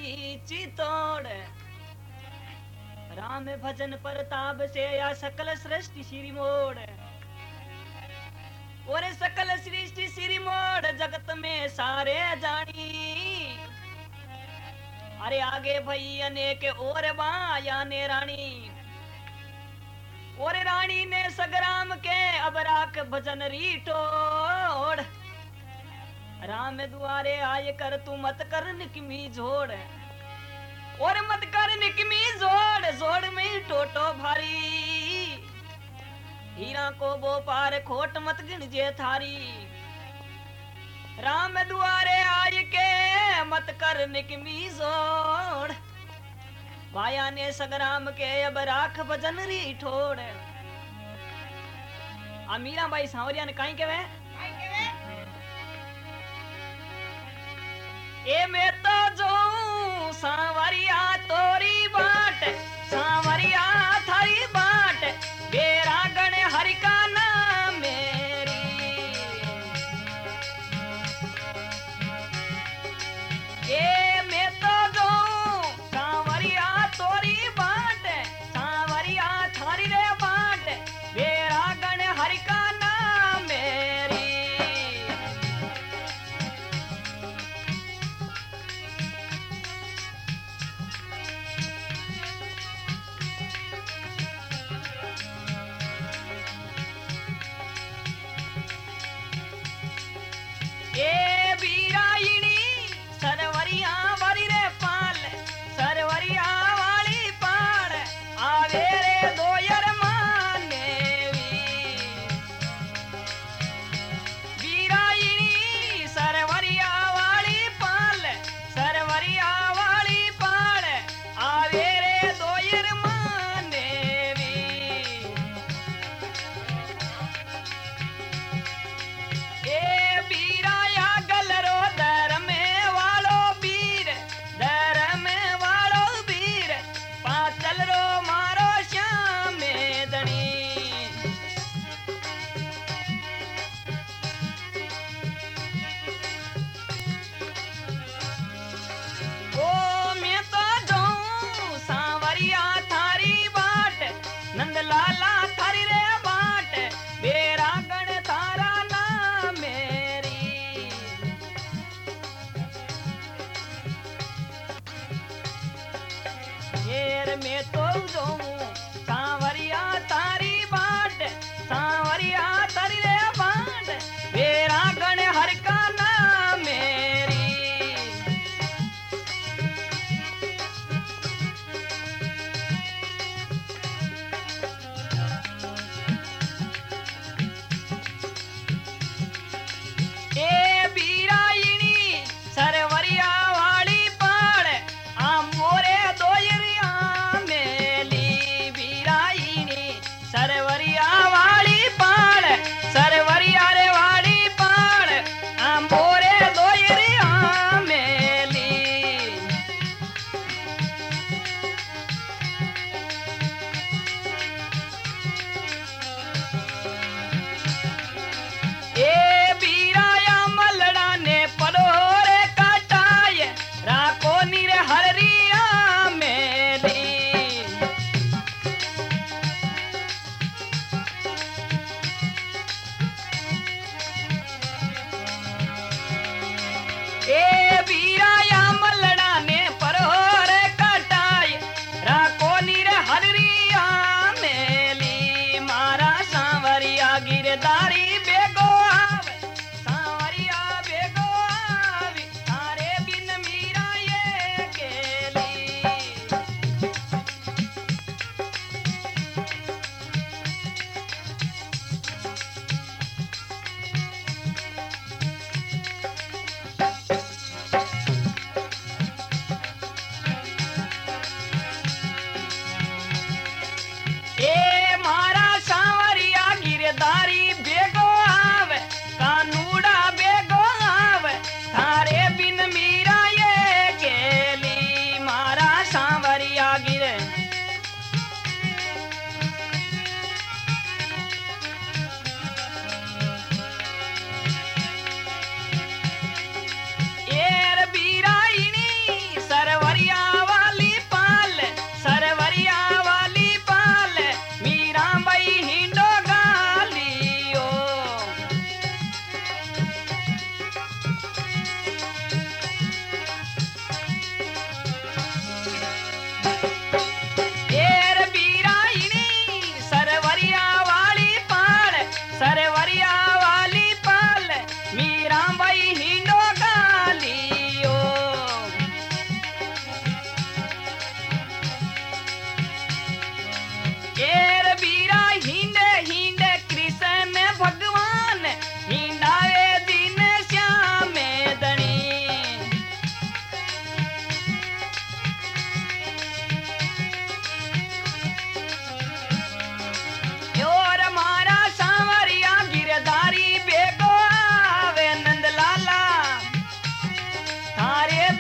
चितोड़ राम भजन परताप से या सकल सृष्टि श्री मोड़ और सकल सृष्टि श्री मोड़ जगत में सारे जानी अरे आगे भई अनेक और बाया ने रानी और रानी ने सगराम के अब राख भजन रीटोड़ राम दुआरे आए कर तू मत कर निकमी जोड़ और मत कर निकमी जोड़ जोड़ में टोटो भारी हीरा को बो पार खोट मत गिन जे थारी राम दुआरे आए के मत कर निकमी जोड़ भाया ने सगराम के अब राख भजन री ठोड़ आ मीरा भाई सांवरिया ने काई केवे ए मैं तो जो सांवरिया तोरी बाट सांवरिया थारी बाट बेरा गण हरि का नाम मेरी ए मैं तो जो सांवरिया तोरी बाट सांवरिया थारी रे बाट बेरा गण हरि का नाम मेरी ए बीराइणी सरवरिया वरी रे पाल सरवरिया वाली पाड़ आवे रे दोयर मानेवी बीराइणी सरवरिया वाली पाल सरवरिया वाली पाड़ आवे रे दोयर मानेवी ए बीराया गलरो दर में वालो बीर दर में वालो बीर पाचल रो मारो श्याम दणी ओ मैं तो जाऊं सांवरिया थारी बाट नंदलाला थारी रे बाट बेरा गण थारा नाम मेरी शेर में तो जाऊं सांवरिया तारी बाट सांवरिया तारी रे बाट बेरा गण हर का नाम मेरी ए बीराइणी सरवरिया वाली पाड़ आ मोरे दोयरिया मेली भी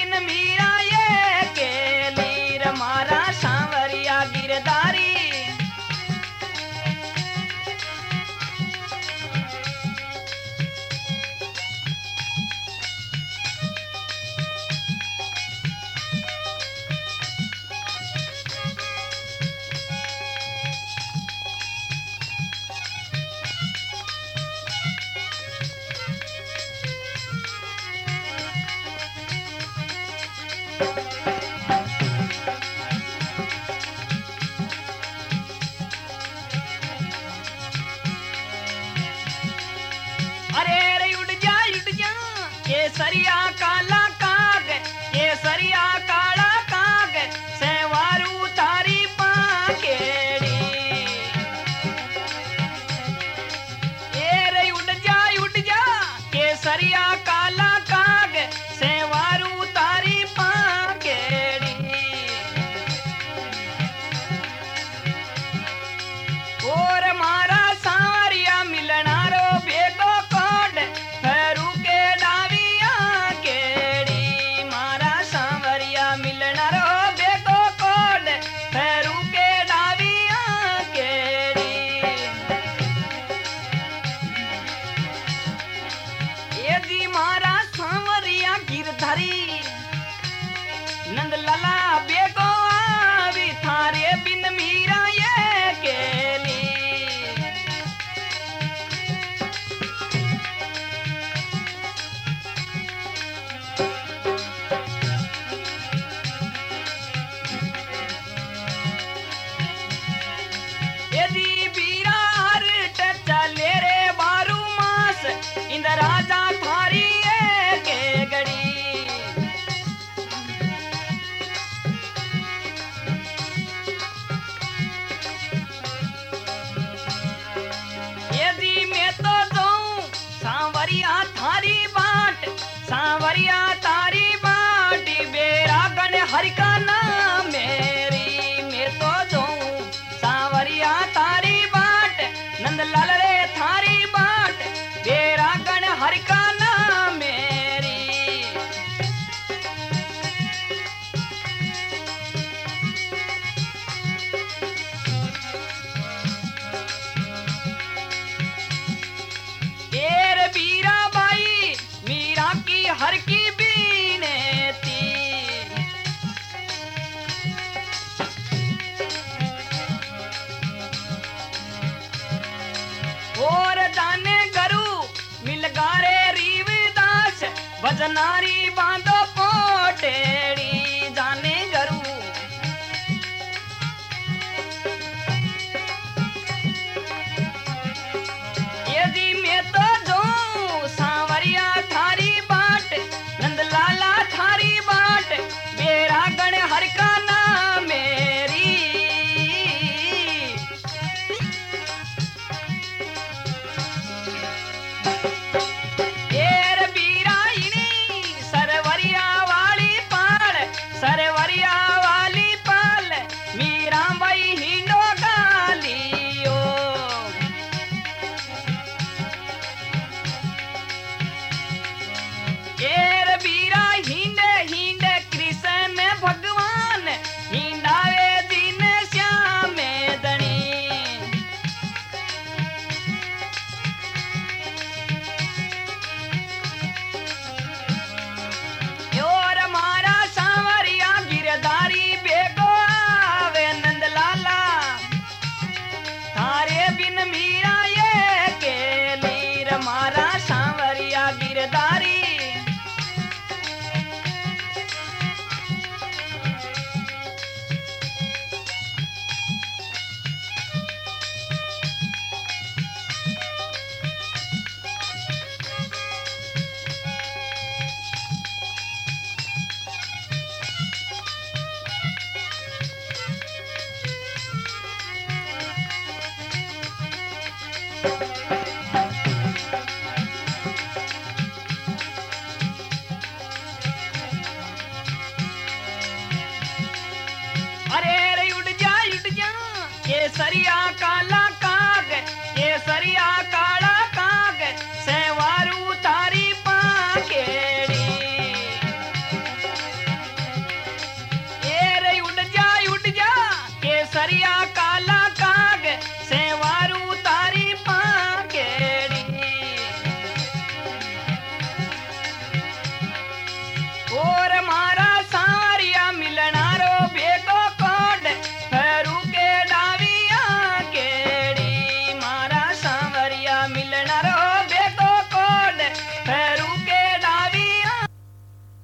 बिन मीरा ये केली रे मारा सांवरिया गिरधारी। केसरिया काला काग केसरिया काला काग सेवारू तारी पाकेड़ी। ए रे उड़ जा केसरिया काला काग सेवारू तारी पाकेड़ी। और मारा सांवरिया मिलनारो बेगो कोड फेरू के डाविया केड़ी। मारा सांवरिया मिलनारो बेगो कोड फेरू के डाविया केड़ी। यदि मारा सांवरिया गिरधारी नंदलाला बेगो आवी थारे बिन मीरा ये केली। यदि बीरार चले रे बारू मास इंद राजा थारी के गड़ी। यदि मैं तो जाऊं सांवरिया थारी बाट सांवरिया तारी बाट बेरा गण हरि का नाम मेरी। मैं तो जाऊं सांवरिया तारी बाट नंदलाल रे थारी बाट बेरा गण हरि का नाम मेरी। एर बीरा बाई मीरा की हर की बीनेती। और दाने गरु मिल गारे रीवदास भजनारी बांधो पोटेड़ी। जाने गरु यदि मैं तो जाऊं सांवरिया थारी बाट नंदलाला थारी बाट बेरा गण हर का नाम मेरी। एर बीराइनी सरवरिया वाली पाल सरवरिया वाली पाल मीरा बाई हिंडो गालियो। एर बीरा हिंडे हिंडे कृष्ण भगवान हिंडावे दिन श्याम दणी। और मारा सांवरिया गिरधारी बेगो आवे नंदलाला थारे बिन मीरा ये केली रे मारा सांवरिया गिरधारी। अरे रे उड़ जा केसरिया का